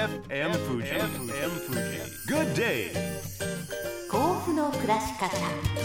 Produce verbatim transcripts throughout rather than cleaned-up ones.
エフエム Fuji Good day 甲府の暮らし方。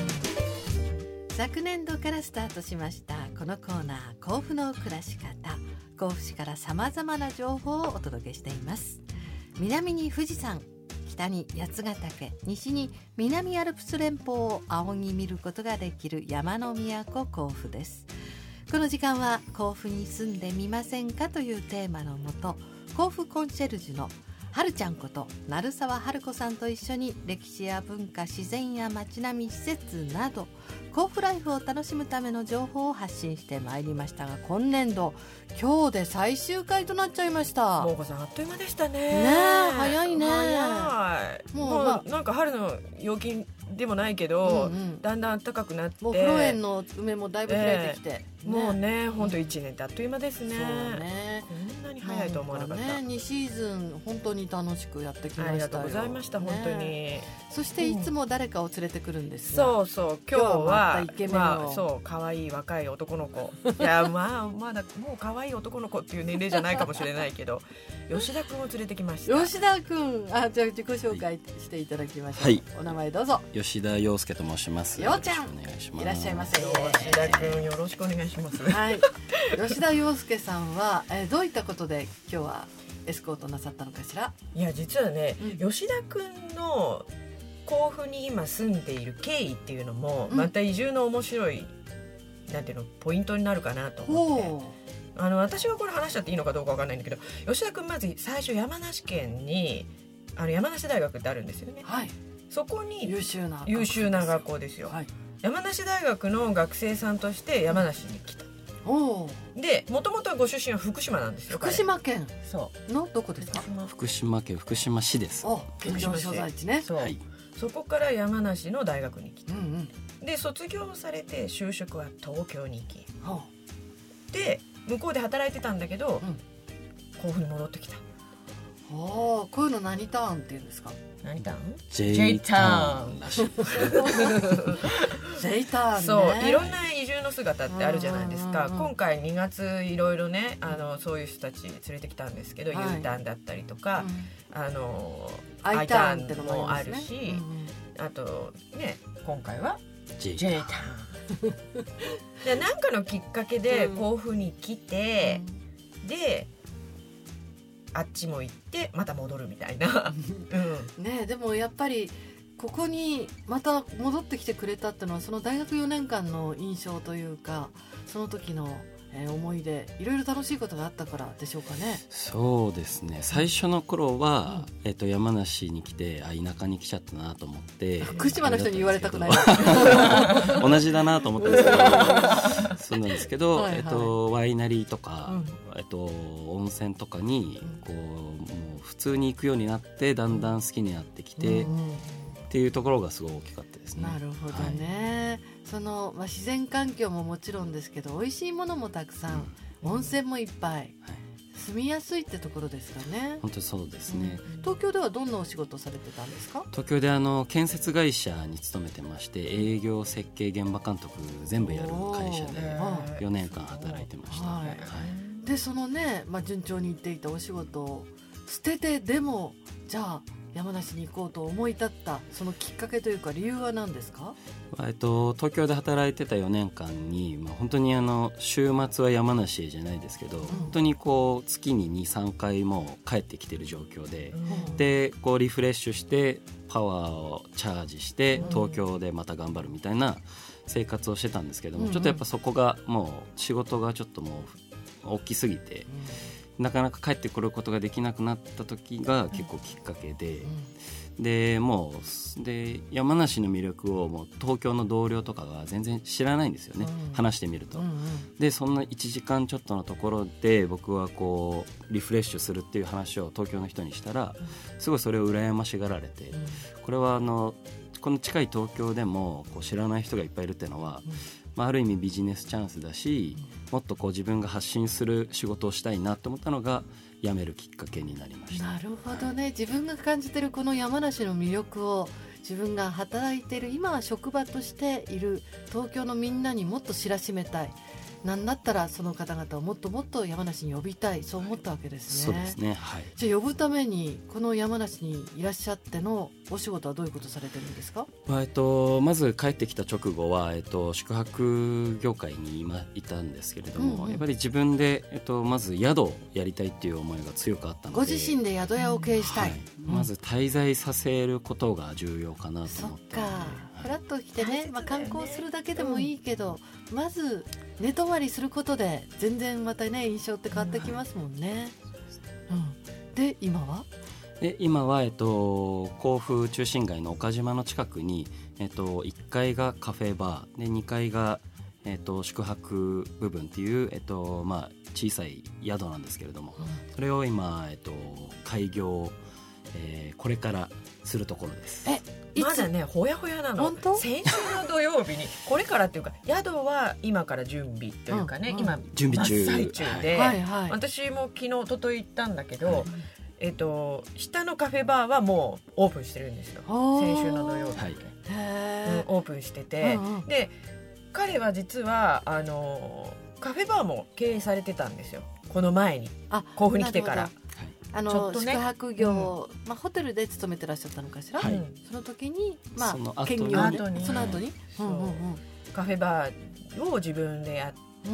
昨年度からスタートしましたこのコーナー、甲府の暮らし方。甲府市からさまざまな情報をお届けしています。南に富士山、北に八ヶ岳、西に南アルプス連峰を仰ぎ見ることができる山の都甲府です。この時間は甲府に住んでみませんかというテーマのもと、甲府コンシェルジュのはるちゃんこと鳴沢春子さんと一緒に歴史や文化、自然や街並み、施設など甲府ライフを楽しむための情報を発信してまいりましたが、今年度今日で最終回となっちゃいました。 もうこさんあっという間でしたね。 ねえ、早いね。 早い。もう、まあ、なんか春の陽気でもないけど、うんうん、だんだん暖かくなって、 もうフロエンの梅もだいぶ開いてきて、 えーね、もうね、本当一年ってあっという間ですね。 そうね、 こんなに早いと思わなかった。 ね、にシーズン本当に楽しくやってきましたよ。 ありがとうございました、本当に、 ね、そしていつも誰かを連れてくるんですが、うん、そうそう、今日はまたイケメンを、 まあ、そう可愛い若い男の子いや、まあまだもう可愛い男の子っていう年齢じゃないかもしれないけど吉田くんを連れてきました。 吉田くん、あ、じゃあ自己紹介していただきましょう。はい、お名前どうぞ。 吉田陽介と申します。 ようちゃん、お願いします。いらっしゃいませ。 吉田くんよろしくお願いします。 はい、吉田陽介さんは、えー、どういったことで今日はエスコートなさったのかしら。 いや、実はね、うん、吉田くんの甲府に今住んでいる経緯っていうのも、うん、また移住の面白いなんていうのポイントになるかなと思って、あの私はこれ話しちゃっていいのかどうかわかんないんだけど、吉田くんまず最初山梨県にあの山梨大学ってあるんですよね。 はい、 そこに優秀な優秀な学校ですよ。はい、山梨大学の学生さんとして山梨に来た。おで、もともとはご出身は福島なんですよ。 福島県そうのどこですか。 福島県福島市です。 お、県庁所在地ね。 そう、はい、そこから山梨の大学に来た、うんうん、で卒業されて就職は東京に行き、はあ、で向こうで働いてたんだけど、うん、甲府に戻ってきた。ああ、こういうの何ターンって言うんですか。 何ターン？ J ターンらしい。 J ターンね。 そう、いろんな移住の姿ってあるじゃないですか。今回にがついろいろね、あのそういう人たち連れてきたんですけど、はい、U ターンだったりとか、うん、あの I ターンってのもあるし、うん、あとね、今回は J ターンで、なんかのきっかけで甲府に来て、うん、であっちも行ってまた戻るみたいな、 うん、ね。でもやっぱりここにまた戻ってきてくれたっていうのは、その大学よねんかんの印象というか、その時のえー、思い出、いろいろ楽しいことがあったからでしょうかね。 そうですね、最初の頃は、うん、えー、と山梨に来て、あ、田舎に来ちゃったなと思って、 福島の人に言われたくない同じだなと思ったんですけどそうなんですけど、はいはい、えー、とワイナリーとか、うん、えー、と温泉とかにこう、もう普通に行くようになって、だんだん好きになってきて、うんうん、っていうところがすごい大きかったですね。 なるほどね、はい、その、まあ、自然環境ももちろんですけど、美味しいものもたくさん、うん、温泉もいっぱい、はい、住みやすいってところですかね。 本当にそうですね、 うん、東京ではどんなお仕事されてたんですか。 東京であの建設会社に勤めてまして、営業、設計、現場監督全部やる会社でよねんかん働いてました。はいはい、 でそのね、まあ、順調にいっていたお仕事を捨ててでもじゃあ山梨に行こうと思い立ったそのきっかけというか理由は何ですか。 えっと、東京で働いてたよねんかんに、まあ、本当にあの週末は山梨へじゃないですけど、うん、本当にこう月に にさんかいも帰ってきてる状況で、うん、でこうリフレッシュしてパワーをチャージして東京でまた頑張るみたいな生活をしてたんですけども、うん、ちょっとやっぱそこがもう仕事がちょっともう大きすぎて、うん、なかなか帰ってくることができなくなった時が結構きっかけで、うん、でもうで山梨の魅力をもう東京の同僚とかが全然知らないんですよね、うん、話してみると、うんうん、でそんないちじかんちょっとのところで僕はこうリフレッシュするっていう話を東京の人にしたら、すごいそれを羨ましがられて、うん、これはあのこの近い東京でもこう知らない人がいっぱいいるっていうのは、うん、まあ、ある意味ビジネスチャンスだし、うん、もっとこう自分が発信する仕事をしたいなと思ったのが辞めるきっかけになりました。 なるほどね、自分が感じているこの山梨の魅力を自分が働いている今は職場としている東京のみんなにもっと知らしめたい、 なんだったらその方々をもっともっと山梨に呼びたい、そう思ったわけですね。 そうですね、はい。 じゃあ呼ぶためにこの山梨にいらっしゃってのお仕事はどういうことされてるんですか？ まあえっと、まず帰ってきた直後は、えっと、宿泊業界に今いたんですけれども、うんうん、やっぱり自分で、えっと、まず宿をやりたいっていう思いが強くあったので、 ご自身で宿屋を経営したい、はいうん、まず滞在させることが重要かなと思って、 そっか、フラッと来てね、まあ、観光するだけでもいいけど、うん、まず寝泊まりすることで全然またね印象って変わってきますもんね、うんうん、で今はで今は、えっと、甲府中心街の岡島の近くに、えっと、いっかいがカフェバーでにかいが、えっと、宿泊部分っていう、えっとまあ、小さい宿なんですけれども、うん、それを今、えっと、開業、えー、これからするところです。 えまだねほやほやなの。先週の土曜日にこれからっていうか宿は今から準備というかね、うんうん、今準備中真っ最中で、 はいはいはい、 私も昨日一昨日行ったんだけど、はい、えっと、下のカフェバーはもうオープンしてるんですよ。先週の土曜日、はい、へー、うん、オープンしてて、うんうん、で彼は実はあのカフェバーも経営されてたんですよ、この前に甲府に来てから。 あの、ね、宿泊業、うん、まあ、ホテルで勤めてらっしゃったのかしら、はい、その時に、まあ、兼業にその後に、うんうんうん、 カフェバーを自分でやって、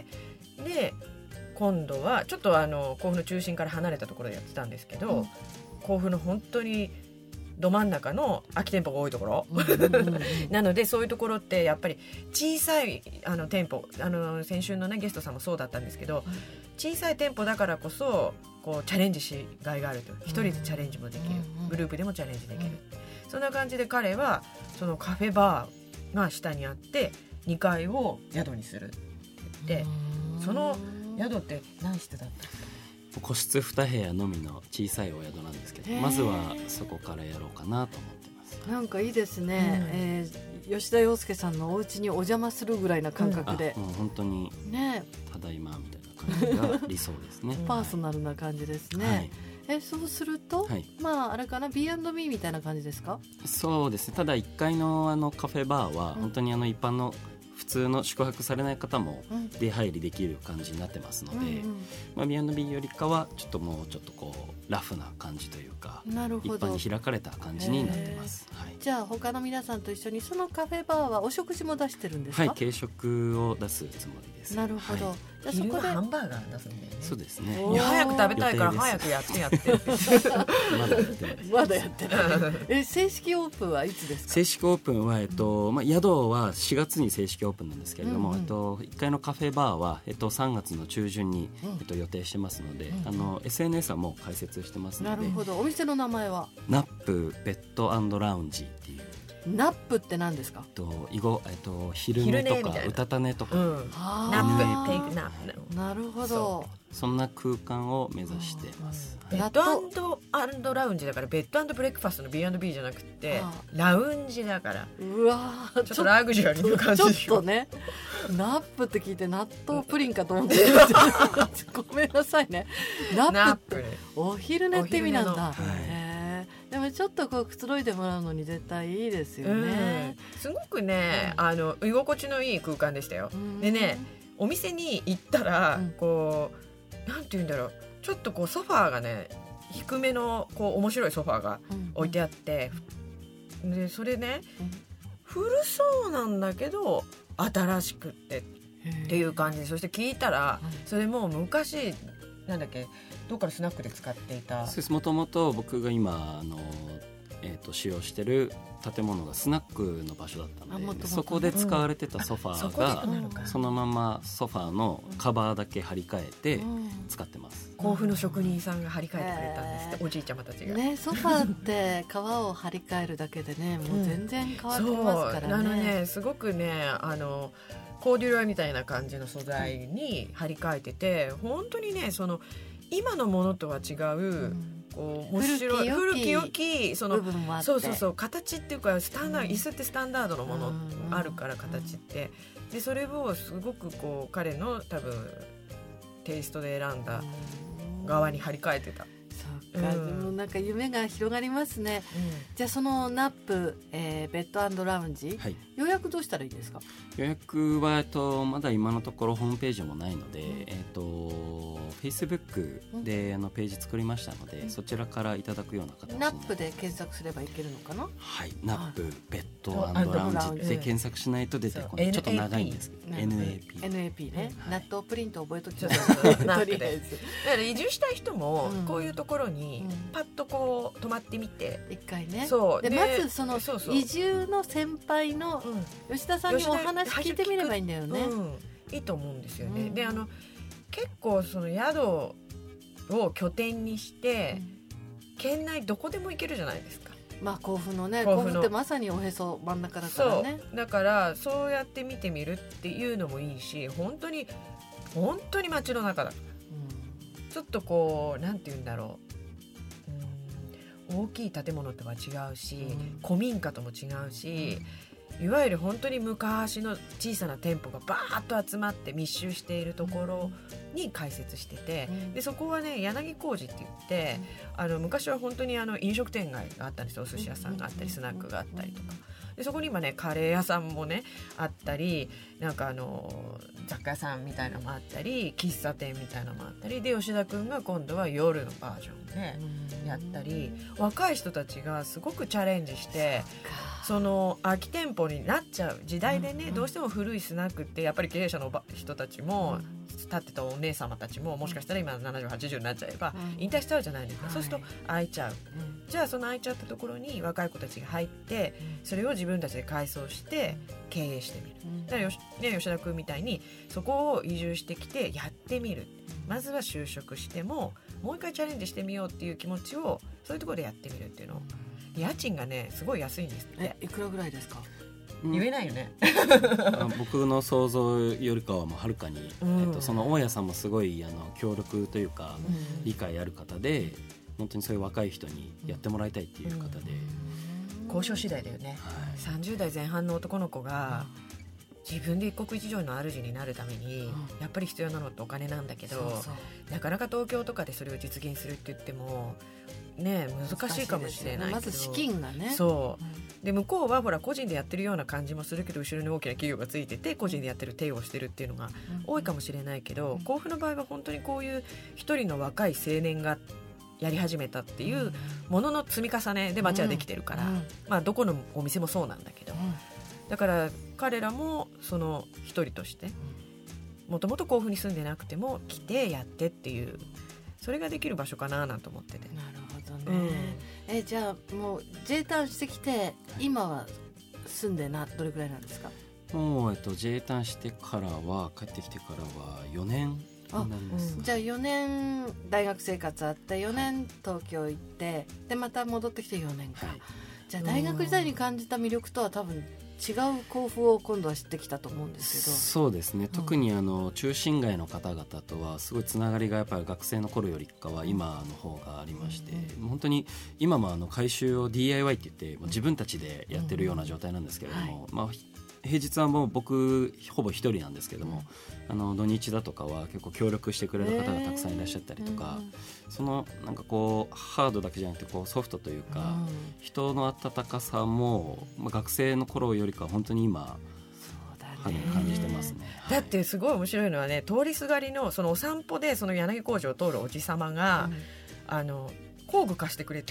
うん、で今度はちょっとあの甲府の中心から離れたところでやってたんですけど、うん、甲府の本当にど真ん中の空き店舗が多いところ、うんうんうん、なのでそういうところってやっぱり小さいあの店舗、あの先週の、ね、ゲストさんもそうだったんですけど、うん、小さい店舗だからこそこうチャレンジしがいがあると、一人でチャレンジもできる、うんうん、グループでもチャレンジできる、うん、そんな感じで彼はそのカフェバーが下にあってにかいを宿にするって言って、その宿って何室だったんですか？ 個室に部屋のみの小さいお宿なんですけど、まずはそこからやろうかなと思ってます。 なんかいいですね、うん、えー、吉田洋介さんのお家にお邪魔するぐらいな感覚で、 うん、もう本当にただいまみたいな感じが理想ですねパーソナルな感じですね、はい、えそうすると、はい、まああれかな ビーアンドビー みたいな感じですか？ そうですね、ただいっかい の, あのカフェバーは本当にあの一般の普通の宿泊されない方も出入りできる感じになってますので、うんうん、まあ、ビーアンドビー よりかはちょっともうちょっとこうラフな感じというか、 なるほど、 一般に開かれた感じになってます、はい、 じゃあ他の皆さんと一緒にそのカフェバーはお食事も出してるんですか？ はい、軽食を出すつもりです。 なるほど、はい、 じゃあそこでハンバーガー出すんだよね。 そうですね、 いや早く食べたいから早くやってやってまだやってないまだやってないえ正式オープンはいつですか？ 正式オープンは、えっとまあ、宿はしがつに正式オープンなんですけれども、うんうん、えっと、いっかいのカフェバーは、えっと、さんがつの中旬に、うん、えっと、予定してますので、うん、あの エスエヌエス はもう開設してますので。 なるほど、お店の名前はナップベッド&ラウンジっていう。 ナップって何ですか？ えっと、囲碁、えっと、昼寝とかうたた寝とか、うん、 ナップテイクナップ。 なるほど、 そんな空間を目指してます、 うん、はい、ベッド&ラウンジだからベッド&ブレックファストの ビーアンドビー じゃなくてラウンジだから、 うわちょっとラグジュアリーな感じでしょ。 ちょっとね、ナップって聞いて納豆プリンかと思ってごめんなさいね。ナップってお昼寝って意味なんだ。でもちょっとこうくつろいでもらうのに絶対いいですよね、 うん、すごくね、うん、あの居心地のいい空間でしたよ、うん、でね、お店に行ったら、うん、こうなんて言うんだろう、ちょっとこうソファーがね低めのこう面白いソファーが置いてあって、うん、でそれね、うん、古そうなんだけど新しくってっていう感じで、そして聞いたら、うん、それもう昔なんだっけ、どっかのスナックで使っていた。 そうです、もともと僕が今あの、えー、と使用してる建物がスナックの場所だったので、もともとそこで使われてたソファーが、うん、そのままソファーのカバーだけ張り替えて使ってます、 うん、甲府の職人さんが張り替えてくれたんですって、えー、おじいちゃまたちが、 ね、ソファーって革を張り替えるだけでね、もう全然変わってますからね、 うん、そうあのね、すごくね、あのコーデュロイみたいな感じの素材に張り替えてて、本当にね、その今のものとは違う、うん、こう面白い古き良きそのそうそうそう形っていうかスタンダード、うん、椅子ってスタンダードのものあるから、形ってで、それをすごくこう彼の多分テイストで選んだ側に張り替えてた。 か、うん、もうなんか夢が広がりますね、うん、じゃあそのナップ、えー、ベッド&ラウンジ、はい、予約どうしたらいいですか？ 予約は、えっと、まだ今のところホームページもないので、うん、えっと、Facebook で、うん、あのページ作りましたので、うん、そちらからいただくような形に。 ナップで検索すればいけるのかな？ はい、ナップベッド&ラウンジで検索しないと出てこない、うん、ちょっと長いんですけど エヌエーピーエヌエーピー ね、 うん、 納豆プリント覚えときとりあえずだから移住したい人もこういうところにパッとこう泊まってみて一回ね。 そうで、まずその移住の先輩の吉田さんにお話聞いてみればいいんだよね、 うん、いいと思うんですよね、うん、であの結構その宿を拠点にして、うん、県内どこでも行けるじゃないですか。 まあ甲府のね、甲府ってまさにおへそ真ん中だからね。 そうだからそうやって見てみるっていうのもいいし、本当に本当に街の中だから、うん、ちょっとこうなんて言うんだろう、うん、大きい建物とは違うし、うん、古民家とも違うし、うん、いわゆる本当に昔の小さな店舗がバーッと集まって密集しているところに開設してて、うん、でそこはね柳小路って言って、うん、あの昔は本当にあの飲食店街があったんですよ。お寿司屋さんがあったりスナックがあったりとかで、そこに今ねカレー屋さんもねあったり、なんかあの雑貨屋さんみたいなのもあったり、喫茶店みたいなのもあったりで、吉田くんが今度は夜のバージョンでやったり、若い人たちがすごくチャレンジして、その空き店舗になっちゃう時代でね、どうしても古いスナックってやっぱり経営者の人たちも立ってたお姉様たちももしかしたら今ななじゅう、はちじゅうになっちゃえば引退しちゃうじゃないですか、うん、そうすると空いちゃう、うん、じゃあその空いちゃったところに若い子たちが入ってそれを自分たちで改装して経営してみる、うん、だからよし、ね、吉田君みたいにそこを移住してきてやってみる、まずは就職してももう一回チャレンジしてみようっていう気持ちをそういうところでやってみるっていうのを、家賃がねすごい安いんですって。 え、いくらぐらいですか？ 言えないよね僕の想像よりかはもうはるかに、うんえっと、その大家さんもすごいあの協力というか、うん、理解ある方で、本当にそういう若い人にやってもらいたいっていう方で、 うん、交渉次第だよね、はい、さんじゅう代前半の男の子が自分で一国一城の主になるために、うん、やっぱり必要なのってお金なんだけど、そうそうなかなか東京とかでそれを実現するって言ってもね難しいかもしれないけど、 まず資金がね、 そう、うんで向こうはほら個人でやってるような感じもするけど、後ろに大きな企業がついてて個人でやってる手をしてるっていうのが多いかもしれないけど、甲府の場合は本当にこういう一人の若い青年がやり始めたっていうものの積み重ねで街はできてるから、まあどこのお店もそうなんだけど、だから彼らもその一人としてもともと甲府に住んでなくても来てやってっていう、それができる場所かななんて思ってて。 なるほどね、うん、えじゃあもう J ターンしてきて今は住んでなどれくらいなんですか？ もう、えっと、J ターンしてからは帰ってきてからはよねんになります。 うん、じゃあよねん大学生活あってよねん東京行ってでまた戻ってきてよねんか、はい、じゃあ大学時代に感じた魅力とは多分違う甲府を今度は知ってきたと思うんですけど。 そうですね、特にあの中心街の方々とはすごいつながりがやっぱり学生の頃よりかは今の方がありまして、うん、本当に今もあの改修を ディーアイワイ って言って自分たちでやってるような状態なんですけれども、うんはいまあ、平日はもう僕ほぼ一人なんですけども、うん、あの土日だとかは結構協力してくれる方がたくさんいらっしゃったりとか、えー、そのなんかこうハードだけじゃなくてこうソフトというか、うん、人の温かさも、まあ、学生の頃よりか本当に今そうだね感じてますね。 だってすごい面白いのはね、通りすがりのそのお散歩でその柳小路を通るおじさまが、うん、あの工具貸してくれた、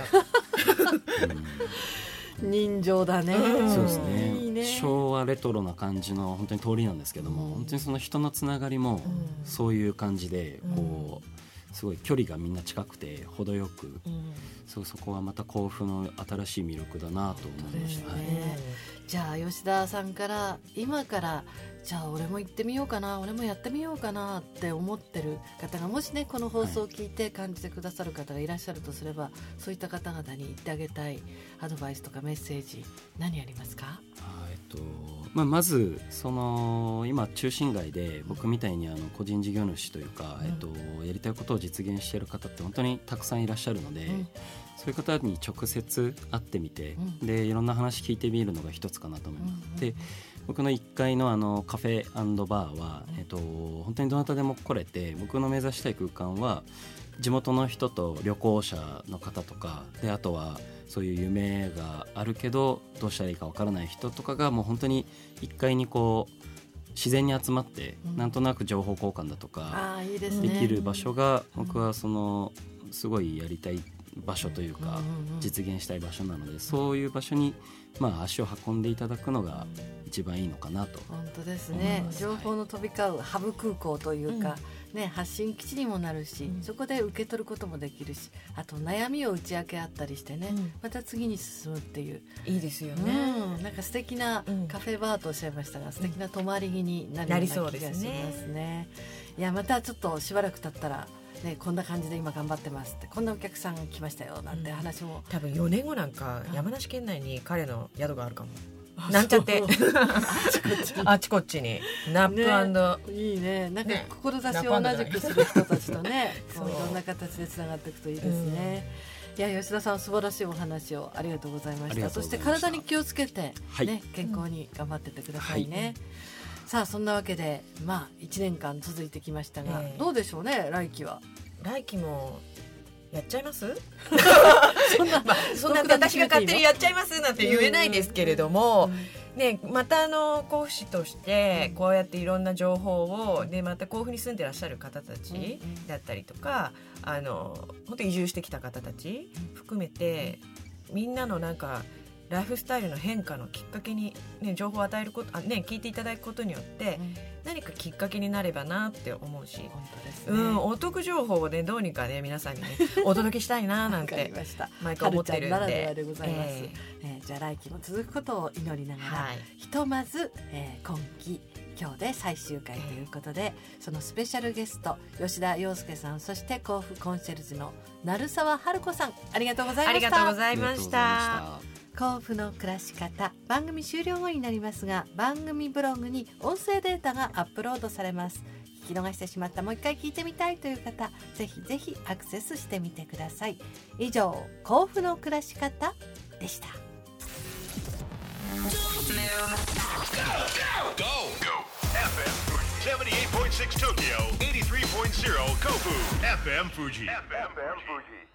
うん、人情だね、 うん、そうですね、いいね、昭和レトロな感じの本当に通りなんですけども、うん、本当にその人のつながりもそういう感じでこう、うん、すごい距離がみんな近くて程よく、うん、そうそこはまた甲府の新しい魅力だなと思いました、ねはい、じゃあ吉田さんから今からじゃあ俺も行ってみようかな俺もやってみようかなって思ってる方がもしねこの放送を聞いて感じてくださる方がいらっしゃるとすれば、はい、そういった方々に言ってあげたいアドバイスとかメッセージ何ありますか？ あ、えっとまあ、まずその今中心街で僕みたいにあの個人事業主というか、うんえっと、やりたいことを実現している方って本当にたくさんいらっしゃるので、うんそういう方に直接会ってみて、うん、でいろんな話聞いてみるのが一つかなと思います、うんうん、で僕のいっかいのあのカフェ&バーは、えっと、本当にどなたでも来れて、僕の目指したい空間は地元の人と旅行者の方とかで、あとはそういう夢があるけどどうしたらいいかわからない人とかがもう本当にいっかいにこう自然に集まって、うん、なんとなく情報交換だとかできる場所が、僕はそのすごいやりたい場所というか、実現したい場所なので、そういう場所にまあ足を運んでいただくのが一番いいのかなと。 本当ですね。情報の飛び交うハブ空港というか、うんね、発信基地にもなるし、うん、そこで受け取ることもできるし、あと悩みを打ち明け合ったりしてね、うん、また次に進むっていう、 いいですよね、 うん、なんか素敵なカフェバーとおっしゃいましたが、うん、素敵な泊まり木になるような気がしますね。いや、またちょっとしばらく経ったらね、こんな感じで今頑張ってますって、こんなお客さん来ましたよなんて話も、うん、 多分よねんごなんか山梨県内に彼の宿があるかも。なんちゃってあちこちにナップ&、 ね、いいね。なんか志を同じくする人たちとね、こういろんな形でつながっていくといいですね、うん、いや吉田さん素晴らしいお話をありがとうございました。そして体に気をつけて、ね、はい、健康に頑張ってってくださいね、はい、さあそんなわけで、まあ、いちねんかん続いてきましたが、えー、どうでしょうね。来期は来期もやっちゃいますそんな、まあ、そんな私が勝手にやっちゃいますなんて言えないですけれども、ね、またあの甲府市としてこうやっていろんな情報を、ね、また甲府に住んでらっしゃる方たちだったりとか、あの本当に移住してきた方たち含めて、みんなのなんかライフスタイルの変化のきっかけに、ね、情報を与えること、あ、ね、聞いていただくことによって、うん、何かきっかけになればなって思うし、 本当ですね、 うん、お得情報を、ね、どうにか、ね、皆さんに、ね、お届けしたいななんて毎回思ってるんで、 はるちゃんならではでございます、えーえー、じゃあ来期も続くことを祈りながら、はい、ひとまず、えー、今期今日で最終回ということで、そのスペシャルゲスト吉田洋介さん、そして甲府コンシェルジュの鳴沢春子さん、ありがとうございました。 ありがとうございました。 甲府の暮らし方、番組終了後になりますが、番組ブログに音声データがアップロードされます。聞き逃してしまった、もう一回聞いてみたいという方、ぜひぜひアクセスしてみてください。以上、甲府の暮らし方でした。 セブンティーエイトポイントシックス Tokyo エイティスリーポイントゼロ Kofu エフエム Fuji エフエム Fuji